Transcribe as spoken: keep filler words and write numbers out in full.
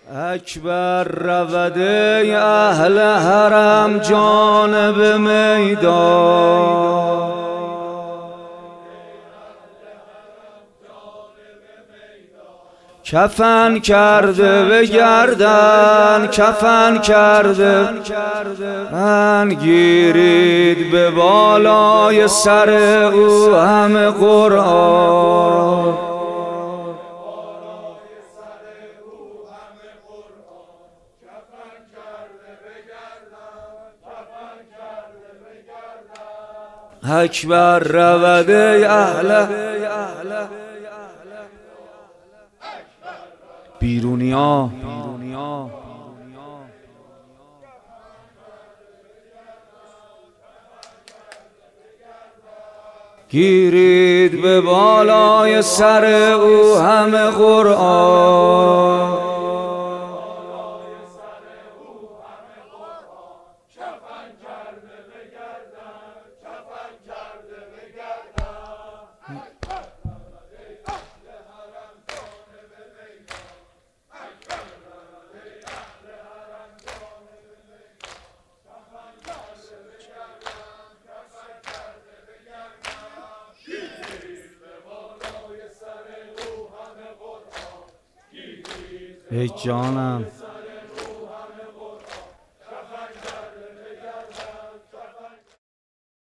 اکبر رود اهل حرم جانب میدان، کفن کرده به گردن، کفن کرده من گیرید به بالای سر او همه قرآن. اکبر رود اهل بیرونیا، گیرید به بالای سر او همه قرآن. ای جانم